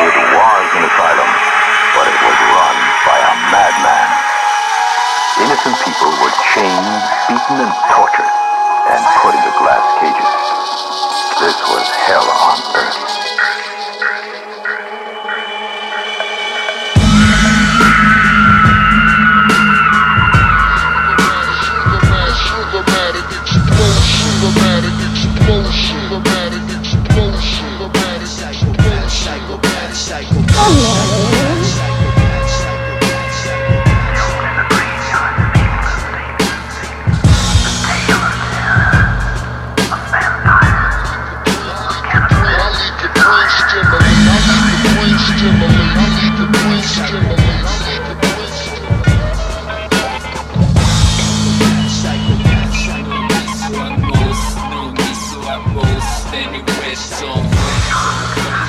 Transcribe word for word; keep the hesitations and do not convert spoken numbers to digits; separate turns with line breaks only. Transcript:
It was an asylum, but it was run by a madman. Innocent people were chained, beaten, and tortured, and put into glass cages. This was hell on earth.
Any red zone.